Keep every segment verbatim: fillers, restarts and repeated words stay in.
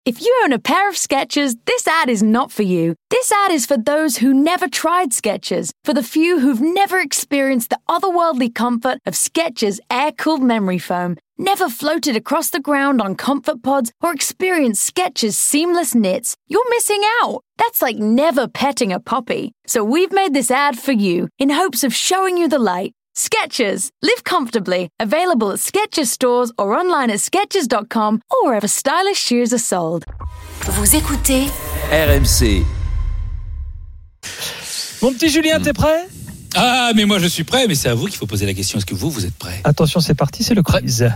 If you own a pair of Skechers, this ad is not for you. This ad is for those who never tried Skechers, for the few who've never experienced the otherworldly comfort of Skechers air-cooled memory foam, never floated across the ground on comfort pods, or experienced Skechers seamless knits. You're missing out. That's like never petting a puppy. So we've made this ad for you in hopes of showing you the light. Skechers. Live comfortably. Available at Skechers stores or online at skechers dot com or wherever stylish shoes are sold. Vous écoutez R M C. Mon petit Julien, t'es prêt ? Ah, mais moi je suis prêt, mais c'est à vous qu'il faut poser la question. Est-ce que vous, vous êtes prêt ? Attention, c'est parti, c'est le quiz.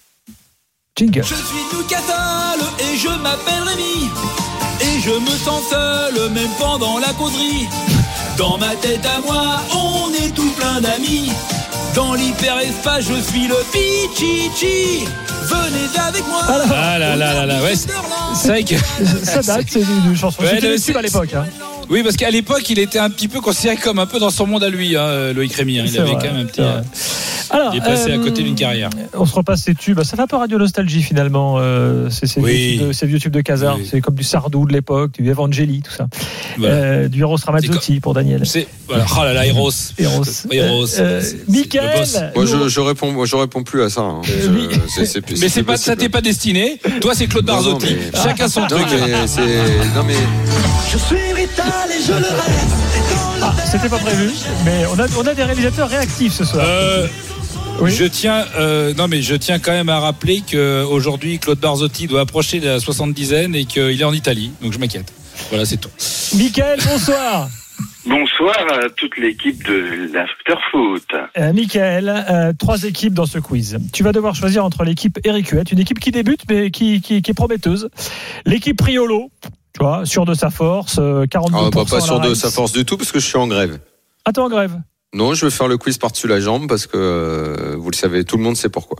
Jingle. Je suis tout cathole et je m'appelle Rémi. Et je me sens seul, même pendant la causerie. Dans ma tête à moi, on est tout plein d'amis. Dans l'hyperespace, je suis le Pichichi. Venez avec moi. Alors, Ah là là là là, ouais, c'est c'est vrai que. ça date, c'est une chanson. Ouais, C'était le- le tube à c'est- l'époque. Hein. Oui, parce qu'à l'époque, il était un petit peu considéré comme un peu dans son monde à lui, hein, Loïc Rémy. Hein. Il C'est avait vrai, quand même un petit. c'est vrai. Alors, Il est passé à euh, côté d'une carrière. On se repasse ces tubes. Ça fait un peu radio nostalgie finalement. Euh, c'est ces, Oui. vieux tubes de, ces vieux tubes de Casar. Oui. C'est comme du Sardou de l'époque, du Evangeli, tout ça. Voilà. Euh, du Eros Ramazzotti pour Daniel. C'est voilà. Oh là là, Eros. Eros. Eros. Euh, C'est- c'est Mickaël. le boss. Moi, nous- je, je réponds, moi, je réponds plus à ça. Hein. Euh, Je- oui. c'est, c'est plus- Mais c'est pas, plus ça t'est pas destiné. Toi, c'est Claude Non, non, Barzotti. mais- Chacun son Non, truc. mais c'est, non mais Je suis Rital et je le reste. Ah, c'était pas prévu, mais on a, on a des réalisateurs réactifs ce soir. Euh, Oui. Je tiens, euh, non mais je tiens quand même à rappeler que aujourd'hui Claude Barzotti doit approcher de la soixante-dizaine et qu'il est en Italie, donc je m'inquiète. Voilà, c'est tout. Mickaël, bonsoir. Bonsoir à toute l'équipe de l'Afterfoot. Euh, Mickaël, euh, trois équipes dans ce quiz. Tu vas devoir choisir entre l'équipe Eric Huette, une équipe qui débute mais qui, qui, qui est prometteuse. L'équipe Priolo, tu vois, sûre de sa force, euh, quarante-deux ah, pour bah, cent pas à sûr la de Reims. sa force du tout parce que je suis en grève. Ah, t'es en grève. Non, je vais faire le quiz par-dessus la jambe parce que euh, vous le savez, tout le monde sait pourquoi.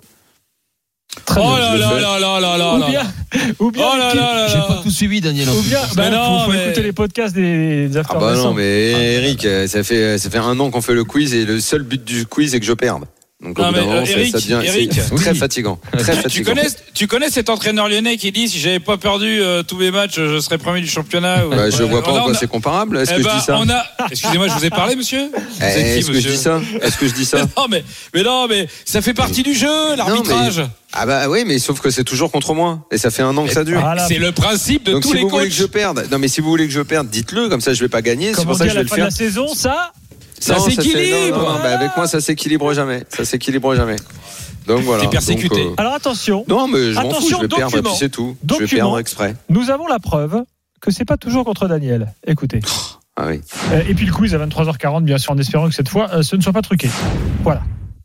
Très Oh bien. là je le là fais. là là là là Ou là. bien, ou bien Oh là l'équipe- là là J'ai là. pas tout suivi, Daniel. en Ou plus. bien, bah, Mais non, faut, faut mais- écouter les podcasts des, des Ah After bah non, Vincent. mais Eric, euh, ça fait ça fait un an qu'on fait le quiz et le seul but du quiz est que je perde. Donc au Non, bout d'un mais, moment, euh, ça- Eric, ça devient c'est Eric. très Oui. fatigant, très Tu fatigant. connais, tu connais cet entraîneur lyonnais qui dit si j'avais pas perdu euh, tous mes matchs, je serais premier du championnat. ou- Bah, je vois pas On a- en quoi on a- c'est comparable. Est-ce Eh que ben, je dis ça on a. Excusez-moi, je vous ai parlé, monsieur. Vous Eh, êtes qui, Est-ce que je monsieur dis ça Est-ce que je dis ça Non mais, mais non mais ça fait partie du jeu, l'arbitrage. Non, Ah bah oui, mais sauf que c'est toujours contre moi et ça fait un an que ça dure. Voilà. C'est le principe de Donc tous si les vous voulez coachs. que je perde, non mais si vous voulez que je perde, dites-le comme ça je vais pas gagner. C'est Comme pour on ça dit que à je vais la le fin de faire. la saison, ça. Ça Non, s'équilibre. c'est- non, non, non, bah, avec moi ça s'équilibre jamais. Ça s'équilibre jamais. Donc voilà. T'es persécuté. Donc, euh, Alors attention, Non mais je m'en fous, Attention, je vais perdre et document. puis c'est tout. Je vais Document. perdre exprès. nous avons la preuve que c'est pas toujours contre Daniel. Écoutez. Ah oui. Euh, et puis le quiz à vingt-trois heures quarante, bien sûr, en espérant que cette fois, euh, ce ne soit pas truqué. Voilà.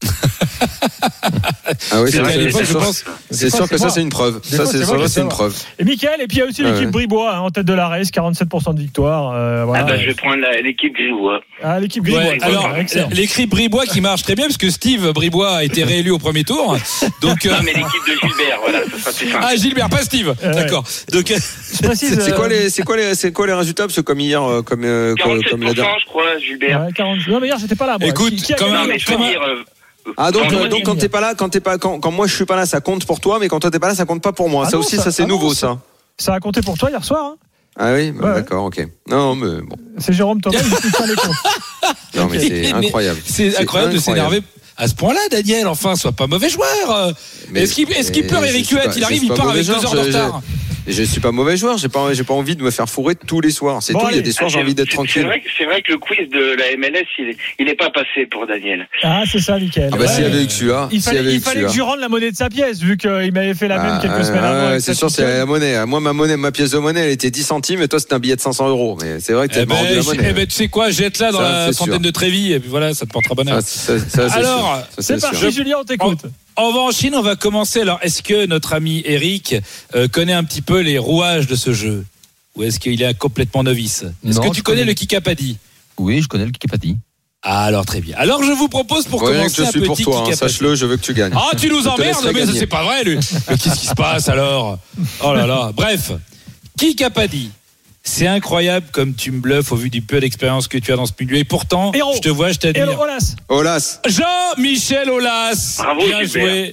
Ah oui, C'est c'est vrai, à vrai, l'époque, c'est je sûr. pense. C'est fois, sûr c'est que ça moi. c'est une preuve. Des Ça fois, c'est c'est ça, moi qui c'est une sais preuve. Et Mickaël, et puis il y a aussi Ah l'équipe ouais. Bribois hein, en tête de la race, quarante-sept pour cent de victoire. Euh, voilà. Ah bah, je vais prendre la- l'équipe Grivois. Ah, l'équipe Bribois. Ouais, très bien, alors, excellent. l'écrit Bribois qui marche très bien, parce que Steve Bribois a été réélu au premier tour. Donc, euh, Non, mais l'équipe de Gilbert, voilà, ça sera plus simple. ah, Gilbert, pas Steve. Euh, D'accord. Donc, euh, Je précise. C'est quoi euh, les c'est quoi les c'est quoi les résultats parce que comme hier euh, comme euh, comme comme la quarante-sept pour cent, dernière. je crois, Gilbert. ouais, quarante Non, mais hier, j'étais pas là. Moi. Écoute, Qui- qui a quand gagné Non, même, mais je veux comment- dire, euh, Ah donc Vendredi, euh, donc quand t'es pas là quand t'es pas quand, quand moi je suis pas là ça compte pour toi mais quand toi t'es pas là ça compte pas pour moi. Ah ça non, aussi ça- ça c'est ah non, nouveau ça- ça. Ça a compté pour toi hier soir. Hein. Ah oui, bah, Ouais. d'accord, ok. Non, mais bon. C'est Jérôme Thomas qui tient les comptes. Non, mais c'est Mais incroyable. c'est incroyable de s'énerver à ce point-là, Daniel. Enfin, sois pas mauvais joueur. Mais- Est-ce qu'il est-ce qu'il mais pleure, je Eric suis Huette? pas- Il je arrive, suis il pas part mauvais avec deux joueur, heures de je- retard. Je, je suis pas mauvais joueur, j'ai pas, j'ai pas envie de me faire fourrer tous les soirs. C'est Bon, tout, il y allez. a des soirs ah, j'ai envie d'être c'est- tranquille. C'est vrai, que- c'est vrai que le quiz de la M L S, il est, il est pas passé pour Daniel. Ah, c'est ça, Mickaël. Ah bah Ouais. s'il y avait eu que celui-là, Il s'il y fallait, avait eu il que fallait que je celui-là. rende la monnaie de sa pièce, vu qu'il m'avait fait la même Ah, quelques semaines ouais, avant. ouais, avec c'est sa sûr, c'est petite la monnaie. Moi, ma monnaie, ma pièce de monnaie, elle était dix centimes, et toi, c'était un billet de cinq cents euros. Mais c'est vrai que Eh t'as pas rendu ben, la j- monnaie. eh ben, tu sais quoi, jette-la dans Ça, la c'est fontaine sûr. de Trévis, et puis voilà, ça te portera bonheur. Ça, ça, ça, c'est Alors, sûr. Ça, C'est parti, sûr. Julien, on t'écoute. On va en Chine, on va commencer. Alors, est-ce que notre ami Eric euh, connaît un petit peu les rouages de ce jeu? Ou est-ce qu'il est complètement novice? Est-ce Non, que tu je connais connais. le Kikapadi? Oui, je connais le Kikapadi. Ah, alors très bien. Alors, je vous propose pour Ouais, commencer que je un suis petit pour toi, hein, Kikapadi. sache-le, je veux que tu gagnes. Ah, tu nous Je te emmerdes, laisserai mais ça gagner. c'est pas vrai, lui. Mais qu'est-ce qui se passe alors? Oh là là. Bref, Kikapadi. C'est incroyable comme tu me bluffes au vu du peu d'expérience que tu as dans ce milieu. Et pourtant, Héros. je te vois, je Et t'admire. Olas. Olas. Jean-Michel Aulas. Bravo, Bien Gilbert. joué.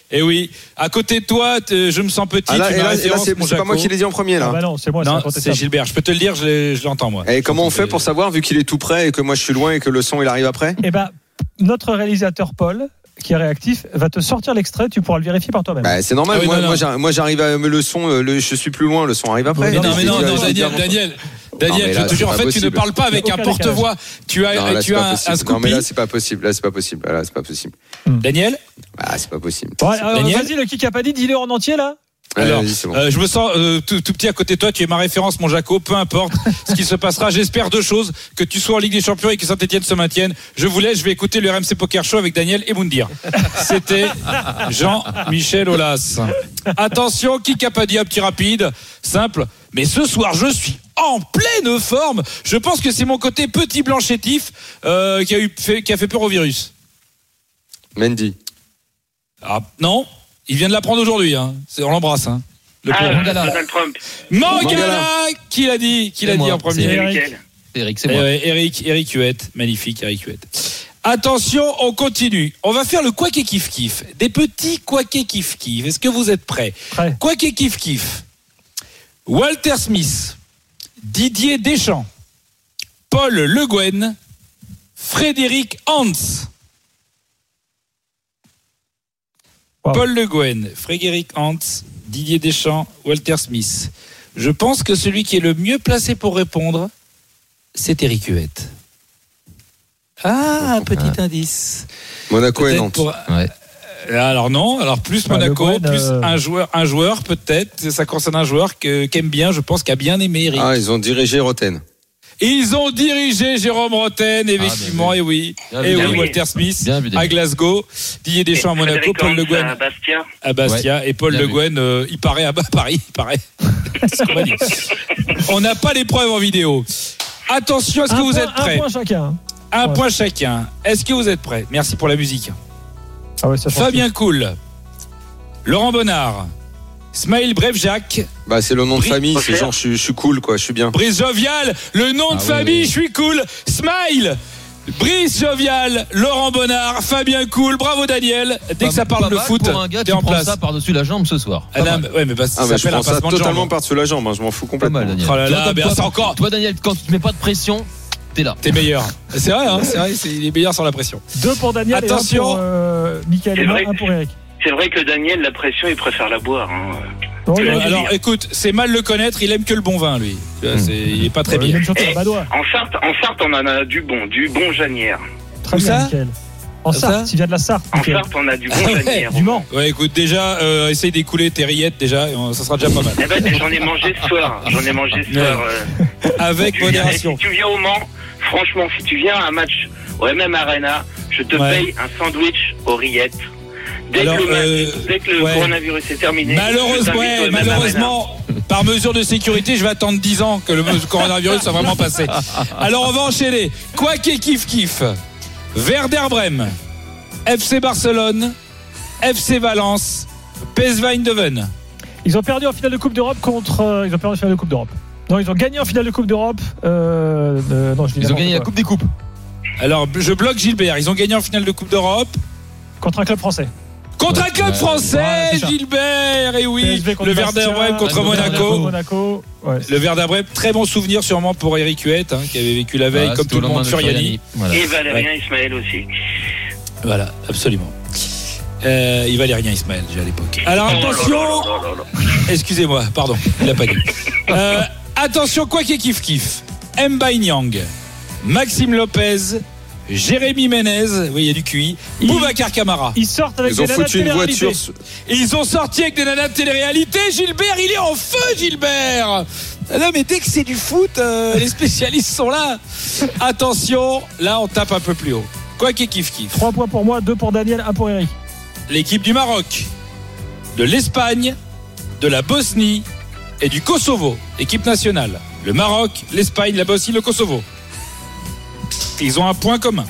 Et oui, à côté de toi, t- je me sens petit. Ah là, tu et m'as là, et là, référence, c'est, mon c'est pas moi Jaco. qui l'ai dit en premier là. Ah bah non, c'est moi, Non, c'est c'est incontestable. Gilbert. Je peux te le dire, je, l'ai- je l'entends moi. Et comment on fait pour savoir vu qu'il est tout près et que moi je suis loin et que le son il arrive après? Eh ben, notre réalisateur Paul, qui est réactif, va te sortir l'extrait, tu pourras le vérifier par toi-même. Bah, c'est normal. Ah oui, moi, non, non. moi, j'arrive, moi, j'arrive à me le son. Le, je suis plus loin. Le son arrive après. Mais Non, mais non, Je- non, je- je- Daniel, je- Daniel, Non, Daniel, mais je là, te jure, en c'est fait, pas tu ne possible. parles pas avec un Aucun porte-voix. Tu as, Non, là, tu c'est pas as un, un possible. Non, Scoopy. mais là, c'est pas possible. Là, c'est pas possible. Là, c'est pas possible. Daniel, Ah, c'est pas possible. Ouais, alors, Daniel vas-y, le qui a pas dit, dis-le en entier là. Allez, alors, vas-y, c'est bon. euh, je me sens euh, tout, tout petit à côté de toi. Tu es ma référence, mon Jaco. Peu importe ce qui se passera. J'espère deux choses: que tu sois en Ligue des Champions et que Saint-Etienne se maintienne. Je vous laisse. Je vais écouter le R M C Poker Show avec Daniel et Moundir. C'était Jean-Michel Aulas. Attention, qui a pas dit un petit rapide, simple. Mais ce soir, je suis en pleine forme. Je pense que c'est mon côté petit blanc chétif euh, qui a eu fait, qui a fait peur au virus. Mendy. Ah, non, il vient de l'apprendre aujourd'hui. Hein. C'est, on l'embrasse. Hein. Le Ah, pauvre. Donald Trump. Mangala, Mangala. qui l'a dit, qui C'est l'a dit moi. en premier. C'est Eric. Nickel. Eric, c'est Eh moi. ouais, Eric, Eric Huette, magnifique Eric Huette. Attention, on continue. On va faire le quack et kiff kiff. Des petits quack et kiff kiff. Est-ce que vous êtes prêts? Prêt. Quack et kiff kiff. Walter Smith, Didier Deschamps, Paul Le Guen, Frédéric Hans. Wow. Paul Le Guen, Frédéric Hans, Didier Deschamps, Walter Smith. Je pense que celui qui est le mieux placé pour répondre, c'est Eric Huette. Ah, un petit indice. Monaco et Peut-être Nantes. pour- Ouais. Alors non, alors plus Bah, Monaco, Le Guen, plus euh, un joueur, un joueur peut-être. Ça concerne un joueur que, qu'aime bien, je pense, qu'a bien aimé Eric. Ah, ils ont dirigé Roten. Ils ont dirigé Jérôme Roten, effectivement, bien et oui, Bien et vu, oui, bien vu. Walter Smith Bien vu, à David. Glasgow, Didier Deschamps à Monaco, Frédéric Paul Le Hans Guen à Bastia. à Bastia et Paul bien Le vu. Guen, euh, il paraît à Ba- Paris, il paraît. C'est ce qu'on m'a dit. On n'a pas les preuves en vidéo. Attention, est-ce que Un vous point- êtes prêts? Un point chacun. Un Ouais. point chacun. Est-ce que vous êtes prêts? Merci pour la musique. Ah ouais, ça change Fabien Cool, Laurent Bonnard, Smaïl Brevjak, Bah, c'est le nom de Bri- famille. C'est Auxerre. genre, je, suis- je suis cool, quoi. Je suis bien. Brice Jovial, le nom de Ah oui, famille, oui. je suis cool, Smile, Brice Jovial, Laurent Bonnard, Fabien Cool, bravo Daniel. Dès que ça parle Pas de mal foot, pour un gars t'es qui en prend place. ça par-dessus la jambe ce soir. Ah, Pas non, mal. mais- ouais, mais bah, ça Ah, bah, je s'appelle un prends ça passement de totalement jambes. par-dessus la jambe. hein, Je m'en fous Pas complètement. mal, Daniel. Oh là Tu vois, là, comme mais toi, c'est encore. Toi, Daniel, quand tu te mets pas de pression, t'es là. T'es meilleur. C'est vrai, hein, c'est vrai, c'est, il est meilleur sans la pression. Deux pour Daniel Attention. et un pour euh, Michael C'est et moi, vrai. un pour Eric. C'est vrai que Daniel, la pression, il préfère la boire. Hein. Bon, il Euh, a- Alors écoute, c'est mal le connaître, il aime que le bon vin, lui. Tu vois, c'est- il est pas très il bien. aime surtout Eh, la badoie. En Sarthe, en Sarthe, on en a du bon, du bon Janière. Très Où bien, ça Michael. En Ça Sarthe, il vient de la Sarthe. En Michael. Sarthe, on a du bon Ah ouais. Janière. Du Mans. Ouais, écoute, déjà, euh, essaye d'écouler tes rillettes déjà, et on- ça sera déjà pas mal. Eh ben, j'en ai mangé ce soir. J'en ai mangé ce soir. euh, Avec tu viens- et modération. si tu viens au Mans, franchement, si tu viens à un match au M M Arena, je te Ouais. paye un sandwich aux rillettes. Dès Alors, que le, match- euh, dès que le ouais. coronavirus est terminé, je Malheureusement, t'invite au ouais, M M Arena. malheureusement, par mesure de sécurité, je vais attendre dix ans que le coronavirus soit vraiment passé. Alors on va enchaîner. Quoi qu'il kiff kiff. Werder Brême, F C Barcelone, F C Valence, P S V Eindhoven. Ils ont perdu en finale de Coupe d'Europe contre. euh, Ils ont perdu en finale de Coupe d'Europe. Non, ils ont gagné en finale de Coupe d'Europe. Euh, de- non, je dis Ils ont n'importe gagné la quoi. Coupe des Coupes. Alors je bloque Gilbert. Ils ont gagné en finale de Coupe d'Europe Contre un club français. contre un club Ouais. français, Ouais, c'est ça. Gilbert. Et oui, P S V contre le Werder Bastia, Brême contre Ouais, Monaco. Monaco. Ouais. Le Werder Brême, très bon souvenir sûrement pour Eric Huette, hein, qui avait vécu la veille Ah, comme c'était tout au le monde lendemain de sur Yanni. Voilà. Et Valérien Ismaël aussi. Voilà, absolument. Euh, il valait rien Ismaël, j'ai à l'époque. Alors attention, Oh là là là là là. excusez-moi, pardon, il a pas dit. Euh, attention, quoi qu'il kiff kiff. Mbaye Niang, Maxime Lopez, Jérémy Ménez, oui, il y a du Q I, Il- Boubacar Camara. Ils sortent avec Ils ont des nanas de foutu une télé-réalité. voiture. Et ils ont sorti avec des nanas de télé-réalité. Gilbert, il est en feu, Gilbert. Ah non, mais dès que c'est du foot, euh, les spécialistes sont là. Attention, là, on tape un peu plus haut. Quoi qu'il kiff kiff. Trois points pour moi, deux pour Daniel, un pour Eric. L'équipe du Maroc, de l'Espagne, de la Bosnie et du Kosovo, équipe nationale. Le Maroc, l'Espagne, la Bosnie, le Kosovo. Ils ont un point commun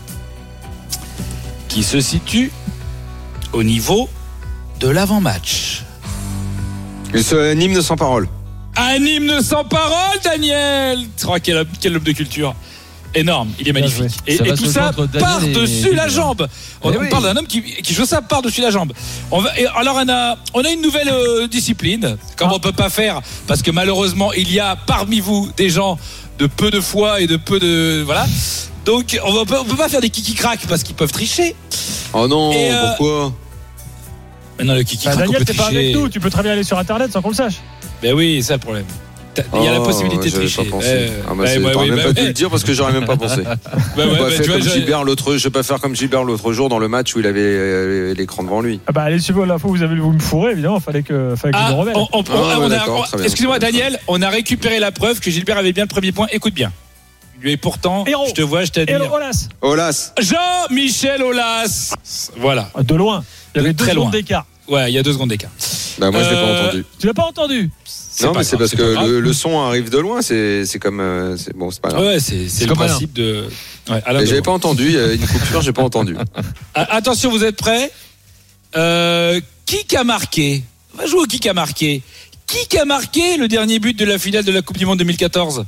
qui se situe au niveau de l'avant-match. C'est un hymne sans parole. Un hymne sans parole, Daniel. Oh, quel, homme- quel homme de culture. Énorme, il est magnifique. Et, Ça et va tout se ça jouer entre Daniel par-dessus et- la jambe. On, Eh on oui. parle d'un homme qui, qui joue ça par-dessus la jambe. On va, et alors on a, on a une nouvelle euh, discipline, comme Ah. on peut pas faire, parce que malheureusement il y a parmi vous des gens de peu de foi et de peu de voilà. Donc on va, on peut pas faire des kiki crack parce qu'ils peuvent tricher. Oh non, Et, euh, pourquoi? Mais non, le kiki Bah, crack on Daniel, peut t'es pas tricher. avec nous. Tu peux très bien aller sur Internet sans qu'on le sache. Ben oui, c'est ça le problème. T'as- Il y a la Oh, possibilité de j'avais tricher. pas pensé. Euh, Ah bah, ouais, c'est- ouais, t'aurais ouais, même bah, pas dû ouais. le dire parce que j'aurais même pas pensé. Bah J'ai ouais, pas bah, fait tu vois, comme j'ai- Gilbert l'autre, je vais pas faire comme Gilbert l'autre jour dans le match où il avait euh, l'écran devant lui. Ah bah, allez suivre l'info, vous avez vous me fourrez, évidemment, fallait que, fallait que je Ah, me rebelle. on- on- Ah, on ouais, a- d'accord, on- très bien. excusez-moi Daniel, on a récupéré la preuve que Gilbert avait bien le premier point. Écoute bien. Et pourtant, Héros. je te vois, je Et le t'admire. Olas, Olas. Jean-Michel Aulas. Voilà. de loin. Il y De avait deux très secondes loin. d'écart. Ouais, il y a deux secondes d'écart. Bah moi je l'ai Euh, pas entendu. Tu l'as pas entendu? C'est Non pas mais c'est grave, parce pas que grave. le, le son arrive de loin, c'est c'est comme euh, c'est bon, c'est pas grave. Ouais, c'est, c'est le comme Alain. principe de. Ouais, Alain Mais j'avais Delon. pas entendu, il y a une coupure, j'ai pas entendu. Ah, attention, vous êtes prêts euh, Qui a marqué On va jouer au qui a marqué. Qui a marqué le dernier but de la finale de la Coupe du Monde deux mille quatorze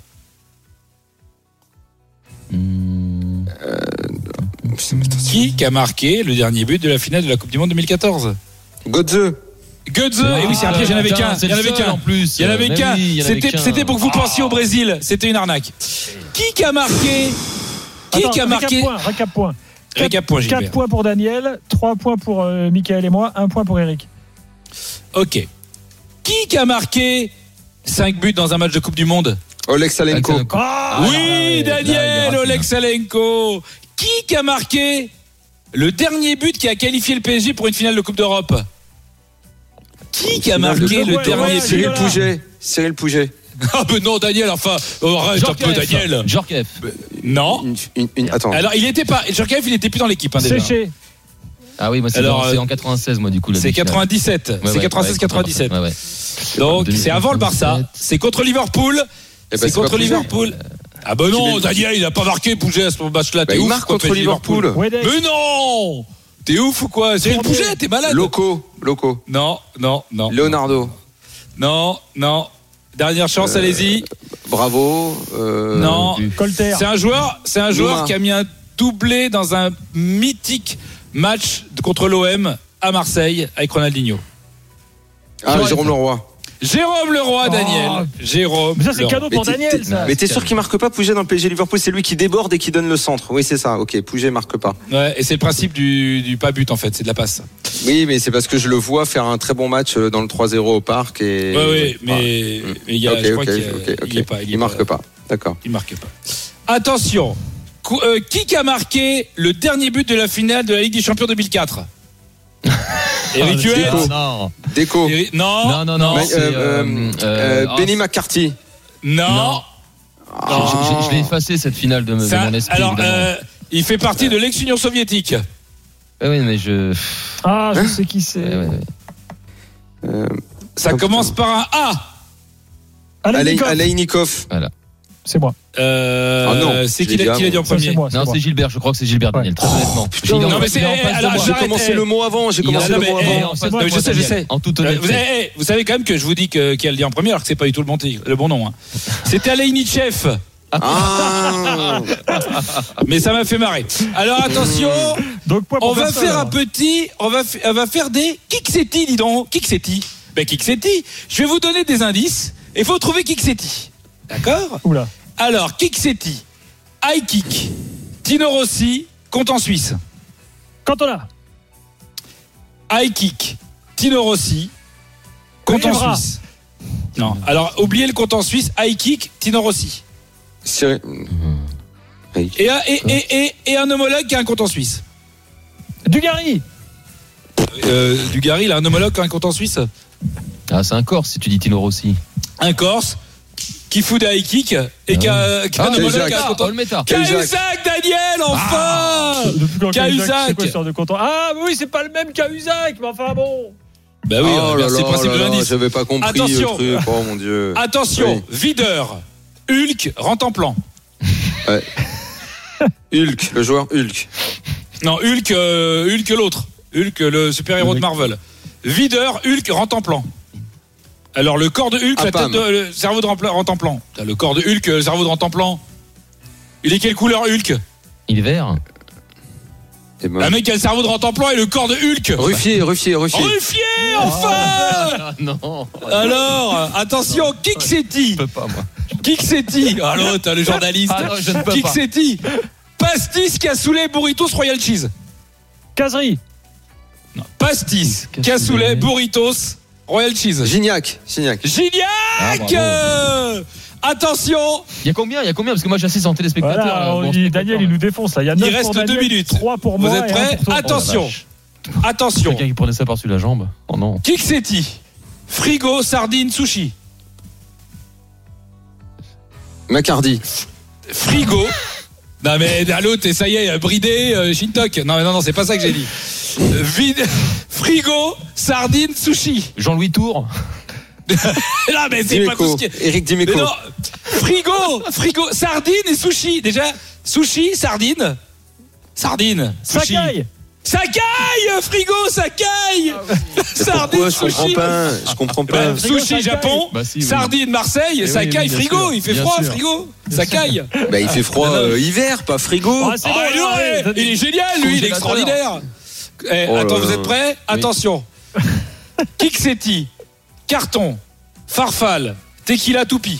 Hmm. Qui a marqué le dernier but de la finale de la Coupe du Monde deux mille quatorze Godze. Götze, et oui, c'est un piège, il y en avait Putain, qu'un. c'est Il y en le avait seul, qu'un. en plus. Il y en avait Mais qu'un. oui, il y en avait C'était, qu'un. c'était pour que vous pensiez au Brésil. C'était une arnaque. Qui a marqué Qui Attends, a marqué Récap point, récap point. Récap point, Gilbert. quatre points pour Daniel, trois points pour euh, Mickaël et moi, un point pour Eric. Ok. Qui a marqué cinq buts dans un match de Coupe du Monde Oleg Salenko. Alexandre- Ah, Oui, là, là, il est Daniel, raté, Oleg Salenko. Qui a marqué le dernier but qui a qualifié le P S G pour une finale de Coupe d'Europe Qui a marqué de- le ouais, dernier ouais, but Cyril Voilà. Pouget. Cyril Pouget. Ah ben non, Daniel, enfin, oh, arrête un peu, Djorkaeff. Daniel. Djorkaeff. Non. Une, une, une- attends. Alors, il était pas. Djorkaeff, il était plus dans l'équipe, hein, déjà. Séché. Ah oui, moi c'est, Alors, dans- c'est euh, en quatre-vingt-seize, moi du coup. la C'est demi-finale. quatre-vingt-dix-sept. Ouais, C'est ouais, quatre-vingt-seize quatre-vingt-dix-sept. ouais, ouais. Donc, c'est avant le Barça. C'est contre Liverpool. Eh ben, C'est c'est pas contre Pouget. Liverpool. Ah ben non, Il est- Daniel, il a pas marqué Pouget à ce match-là. Bah, T'es il ouf, marque quoi, contre P S G Liverpool. Wedek. Mais non. T'es ouf ou quoi C'est le Premier. Pouget, t'es malade. Loco. Loco. Non, non, non. Leonardo. Non, non. Dernière chance, Euh, allez-y. Bravo. euh, Non. Colter. C'est un joueur, c'est un joueur Nouma. qui a mis un doublé dans un mythique match contre l'O M à Marseille avec Ronaldinho. Ah, Jérôme Leroy. Jérôme Leroy, Daniel. Oh. Jérôme. Mais ça, c'est Leroy. cadeau pour Mais t'es- Daniel, t'es- ça. Mais t'es sûr qu'il marque pas Pouget dans le P S G Liverpool? C'est lui qui déborde et qui donne le centre. Oui, c'est ça. Ok, Pouget marque pas. Ouais, et c'est le principe du, du pas but en fait, c'est de la passe. Oui, mais c'est parce que je le vois faire un très bon match euh, dans le trois zéro au parc. Et... Ouais, ouais, mais, Ouais. mais il y a, Ok, je crois ok, qu'il y a- ok, ok. il est pas, il, est Il marque pas, pas. D'accord. il marque pas. Attention, Cou- euh, qui a marqué le dernier but de la finale de la Ligue des Champions deux mille quatre Eric Ah, Huet c'est- Non, Déco. Eric- Non, non, non, non. Ma- c'est, euh, euh, euh, euh, euh, ah, Benny c'est- McCarthy. non. Non. Je, je- je l'ai effacé cette finale de, de Ça- mon esprit. alors, évidemment. euh, il fait partie de l'ex-Union soviétique. Ouais, oui, mais je. Ah, je sais qui c'est. Ouais, ouais, ouais. Euh, Ça Oh, commence putain. par un A. Alain Alain Nikov. Alaïnikov. C'est moi. Euh, Ah non, c'est je qui l'ai l'a dit qui l'a dit en Ça, premier c'est moi. c'est Non, moi. c'est Gilbert, je crois que c'est Gilbert Daniel, très honnêtement. putain. Il est en- Non, mais c'est- il est en eh, face de alors, moi. J'ai j'arrête, commencé eh. le mot avant. J'ai Il commencé a- le non, mot mais, il est eh, avant. en face c'est de moi, Non, mais moi, je sais, je Daniel. sais. En toute Euh, Vous, honnêteté. eh, eh, vous savez quand même que je vous dis que, qui a le dit en premier alors que c'est pas du tout le bon, le bon nom. Hein. C'était Alainichev, Ah. mais ça m'a fait marrer. Alors attention, Donc, point pour on va personne, faire un alors. petit, on va, f- on va faire des Kiksetti, dis donc. Kiksetti. Ben Kiksetti. Je vais vous donner des indices et il faut trouver Kiksetti. D'accord? Oula. Alors Kiksetti, high kick, Tino Rossi, compte en Suisse. Cantona. High kick, Tino Rossi, compte en Evra. Suisse. Non. Alors oubliez le compte en Suisse, high kick, Tino Rossi. Cyril- Et un, et, et, et, et un homologue qui a un compte en Suisse. Dugarry. Euh, Dugarry, il a un homologue qui a un compte en Suisse. Ah, c'est un Corse si tu dis Tino Rossi. Un Corse qui fout des high kicks et qui a, qui a un Ah, homologue qui a un ah, compte en Olmeta. Cahuzac, Daniel, enfin Depuis quand Cahuzac. Cahuzac, c'est quoi sur de content? Ah, mais oui, c'est pas le même Cahuzac, mais enfin bon. Bah oui, Oh là merci le là principe de là là, l'indice. j'avais pas compris Attention. le truc. Oh mon dieu. Attention, Oui. videur, Hulk, rentre en plan. Hulk, le joueur Hulk. Non, Hulk, euh, Hulk l'autre. Hulk, le super-héros de Marvel. Videur, Hulk, rentre en plan. Alors, le corps de Hulk, Ah, la pam. tête de, le cerveau de rempla- rentre en plan. T'as le corps de Hulk, le cerveau de rentre en plan. Il est quelle couleur Hulk? Il est vert. Eh ben, Un mec qui a le cerveau de Rantanplan et le corps de Hulk. Ruffier, Ruffier, Ruffier. Ruffier, enfin. Ah, non. Alors, attention, Kiksetti. Je peux pas, moi. Kiksetti. Ah l'autre, le journaliste. Ah non, je ne peux pas. Kiksetti. Pastis, cassoulet, burritos, royal cheese. Caserie. Non, pastis, Cassoulet. cassoulet, burritos, royal cheese. Gignac, Gignac. Gignac. Ah, bravo. euh, Attention, Il y a combien Il y a combien Parce que moi j'assiste en téléspectateur. Voilà, là, on bon, dit, je peux Daniel, pas, il mais- nous défonce là. Il y a il neuf reste pour deux Daniel, minutes. trois pour moi. Vous êtes et un prêts? pour toi. Attention, Oh, la vache. attention. Quelqu'un qui prenait ça par-dessus la jambe. Oh non. Kiksetti, frigo, sardine, sushi. Macardy. Frigo. Non mais à l'autre, ça y est, bridé, euh, Shintok. Non mais non non, c'est pas ça que j'ai dit. Euh, Vide, frigo, sardine, sushi. Jean-Louis Tour. Non mais c'est pas tout Dimeco. ce qui est. Eric Mais Dimeco. non, frigo, frigo, sardine et sushi. Déjà, sushi, sardine, sardine, sushi. Sakai. Sakai, frigo, Sakai. Sardine, Pourquoi je comprends sushi. pas Je comprends Bah, pas. Frigo, sushi Sakai. Japon, Bah, si, oui. sardine Marseille, Eh oui, Sakai oui, bien frigo, sûr. il fait Bien froid sûr. frigo, Sakai. Bah, il fait froid euh, hiver, pas frigo. Ah, c'est Ah, bon, lui, allez, ouais, il est génial lui, il est extraordinaire. Eh, Oh là attends, là. vous êtes prêts? Attention. Kiksetti, carton, farfalle, tequila toupi.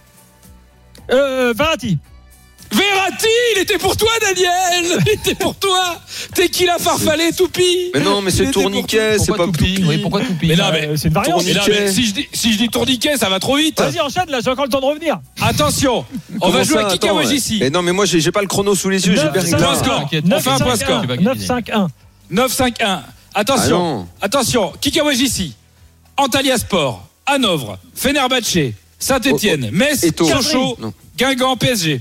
Euh, Verratti. Verratti, il était pour toi Daniel, il était pour toi. Tequila farfallé toupi. Mais non, mais Il c'est était pour tourniquet, c'est Pourquoi pas Toupi Toupi. Oui, pourquoi Toupi Mais non, mais- Euh, c'est une variante. Mais là, mais si, je dis, si je dis tourniquet, ça va trop vite. Vas-y, enchaîne là, j'ai encore le temps de revenir. Attention, on va Comment jouer ça, à attends, Kikawajisi. Mais non, mais moi j'ai j'ai pas le chrono sous les yeux, j'ai neuf, perdu. cinq, Point score. T'inquiète, On fait un point score. neuf cinq un. neuf cinq un. Ah Attention, non. attention, Kikawajisi, Antalya Sport, Hanovre, Fenerbahçe, Saint-Etienne, Metz, Eto'o. Sochaux, Non. Guingamp, P S G.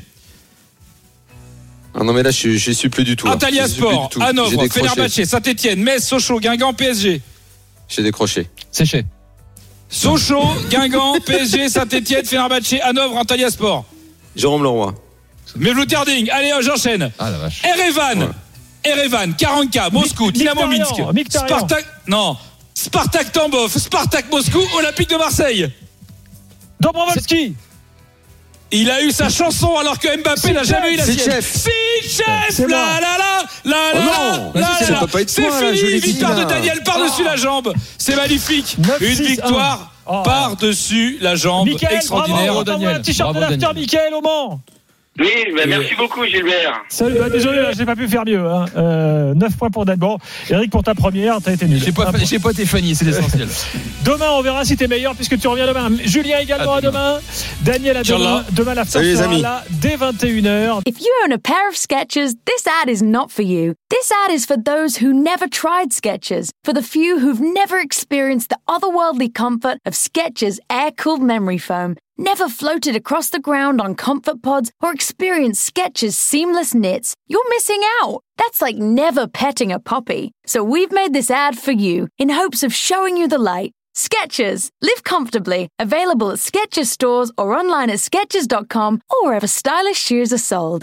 Ah non, mais là je je suis plus du tout. là. Antalya Je suis plus du Sport, tout. J'ai Hanovre, décroché. Fenerbahçe, Saint-Etienne, Metz, Sochaux, Guingamp, P S G. J'ai décroché. Séché. Sochaux, Guingamp, P S G, Saint-Etienne, Fenerbahçe, Hanovre, Antalya Sport. Jérôme Leroy. Mevlou-Terding, allez, j'enchaîne. Ah la vache. Erevan, Erevan, quarante K, Moscou, Dynamo Minsk, Mkhitaryan, Mkhitaryan. Spartak, non, Spartak Tambov, Spartak Moscou, Olympique de Marseille. Dobrovolski. Il a eu sa chanson alors que Mbappé n'a jamais eu la C'est sienne. chef. C'est chef. C'est La moi. la la la Oh la non, la vas-y, la ça la. peut pas être C'est moi, là, je fini, l'ai dit, victoire de là. Daniel par-dessus la jambe. C'est magnifique. neuf Une six victoire un. Oh. par-dessus la jambe. Mickaël, Extraordinaire. bravo, on t'envoie Daniel. un t-shirt de Bravo, l'after, Daniel. Mickaël, au Mans. Oui, bah, merci beaucoup Gilbert. Salut, bah, désolé, là, j'ai pas pu faire mieux. Hein. Euh, neuf points pour Dan. Bon, Eric, pour ta première, t'as été nul. J'ai pas, Un point. j'ai pas été Fanny, c'est l'essentiel. Demain, on verra si t'es meilleur puisque tu reviens demain. Julien également À à demain. Daniel à demain. Inch'Allah. Demain, l'after Salut, les sera amis. là dès vingt et une heures. If you own a pair of Skechers, this ad is not for you. This ad is for those who never tried Skechers, for the few who've never experienced the otherworldly comfort of Skechers air-cooled memory foam, never floated across the ground on comfort pods, or experienced Skechers seamless knits. You're missing out. That's like never petting a puppy. So we've made this ad for you in hopes of showing you the light. Skechers. Live comfortably. Available at Skechers stores or online at skechers dot com or wherever stylish shoes are sold.